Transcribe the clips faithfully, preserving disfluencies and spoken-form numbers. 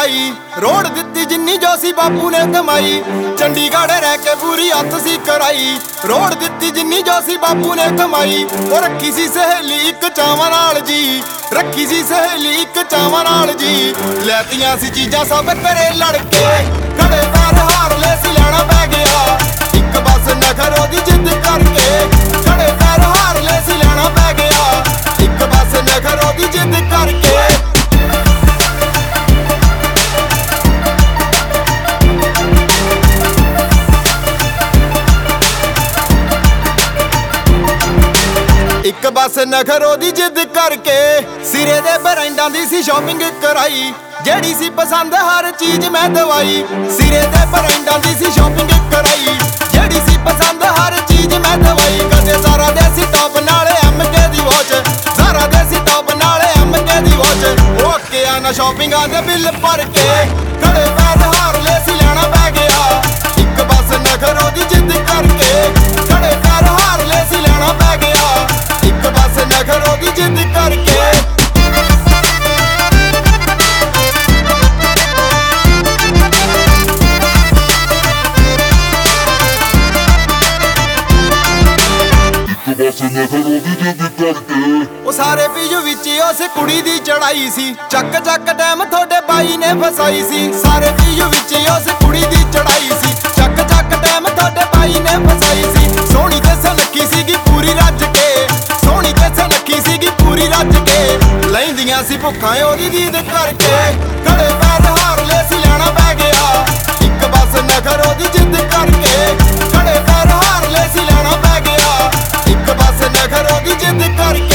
कराई रोड दित्ती जिन्नी जो सी बापू ने कमाई चंडीगढ़ रह के पूरी हथ सी कराई रोड दित्ती जिन्नी जो सी बापू ने कमाई ओ रखी सी सहेली एक चावां नाल जी रखी सी सहेली एक चावां नाल जी लैतियां सी चीजां सब करे लड़के खड़े पैर हार ले सी लेना पै गया एक बस नखर ओदी जिद करके खड़े पैर हार ले सी लेना पै गया एक बस नखर ओदी जिद करके एक बस नखर ओदी जिद करके सिरे दे ब्रांडां दी सी शॉपिंग कराई जेड़ी सी पसंद हर चीज मैं दवाई सिरे दे ब्रांडां दी सी शॉपिंग कराई जेड़ी सी पसंद हर चीज मैं दवाई कदे सारा देसी टॉप नाले एम के दी वॉच सारा देसी टॉप नाले एम के दी वॉच ओके आना शॉपिंगां दे बिल भर के खड़े पैर हार ले सी लेना पै गया एक बस नखर ओदी जिद करके खड़े पैर हार ले सी लेना पै गया एक बस नखर ओदी जिद करके ਉਹ ਸਾਰੇ ਪੀਜੂ ਵਿੱਚ ਉਸ ਕੁੜੀ ਦੀ ਚੜਾਈ ਸੀ ਚੱਕ ਚੱਕ ਟਾਈਮ ਤੁਹਾਡੇ ਬਾਈ ਨੇ ਫਸਾਈ ਸੀ ਸਾਰੇ ਪੀਜੂ ਵਿੱਚ ਉਸ ਕੁੜੀ ਦੀ ਚੜਾਈ ਸੀ ਚੱਕ ਚੱਕ ਟਾਈਮ ਤੁਹਾਡੇ ਬਾਈ ਨੇ ਫਸਾਈ ਸੀ ਸੋਹਣੀ ਤੇ ਸਨੱਖੀ ਸੀਗੀ ਪੂਰੀ ਰੱਜ ਕੇ ਸੋਹਣੀ ਤੇ ਸਨੱਖੀ ਸੀਗੀ ਪੂਰੀ ਰੱਜ ਕੇ ਲੈਂਦੀਆਂ ਸੀ ਭੁੱਖਾਂ ਉਹਦੀ ਦੀਦ ਕਰਕੇ ਖੜੇ ਪੈਰ ਹਾਰ ਲੈ ਸੀ ਲੈਣਾ ਪੈ ਗਿਆ ਇੱਕ ਬਸ ਨਖਰ ਉਹਦੀ ਜਿੱਦ ਕਰਕੇ ਖੜੇ ਪੈਰ ਹਾਰ ਲੈ ਸੀ ਲੈਣਾ ਪੈ ਗਿਆ ਇੱਕ ਬਸ ਨਖਰ ਉਹਦੀ ਜਿੱਦ ਕਰਕੇ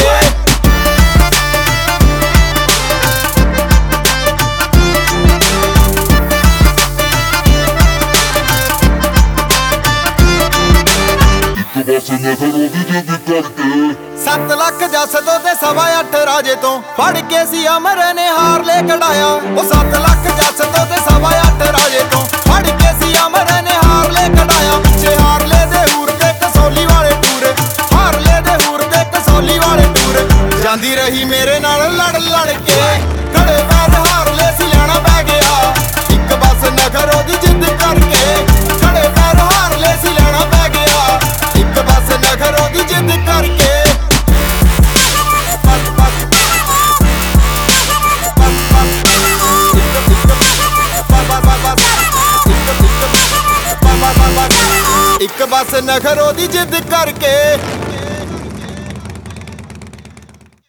ਸੱਤ ਲੱਖ ਜੱਸ ਤੋਂ ਤੇ ਸਵਾ ਅੱਠ ਰਾਜੇ ਤੋਂ ਫੜ ਕੇ ਸੀ ਅਮਰ ਨੇ ਹਾਰ ਲੈ ਕਢਾਇਆ ਉਹ ਸੱਤ ਲੱਖ ਜੱਸ ਤੋਂ ਤੇ ਸਵਾ ਅੱਠ ਰਾਜੇ ਤੋਂ ਫੜ ਕੇ ਸੀ ਅਮਰ ਨੇ ਹਾਰ ਲੈ ਕਢਾਇਆ ਪਿੱਛੇ ਹਾਰ ਲੈ ਦੇ ਹੂਰ ਤੇ ਕਸੌਲੀ ਵਾਲੇ ਟੂਰ ਹਾਰ ਲੈ ਦੇ ਹੂਰ ਤੇ ਕਸੌਲੀ ਵਾਲੇ ਟੂਰ ਜਾਂਦੀ ਰਹੀ ਮੇਰੇ ਨਾਲ ਲੜ ਲੜ ਕੇ ਖੜੇ ਪੈਰ ਹਾਰ ਲੈ ਸੀ ਲੈਣਾ ਪੈ ਗਿਆ ਇੱਕ ਬਸ ਨਖਰ ਉਹਦੀ ਜਿੱਦ ਕਰਕੇ ਖੜੇ ਪੈਰ ਹਾਰ ਲੈ ਸੀ ਲੈਣਾ ਪੈ ਗਿਆ ਇੱਕ ਬਸ ਨਖਰ ਉਹਦੀ ਜਿੱਦ ਕਰਕੇ ਇੱਕ ਬਸ ਨਖਰ ਉਹਦੀ ਜਿੱਦ ਕਰਕੇ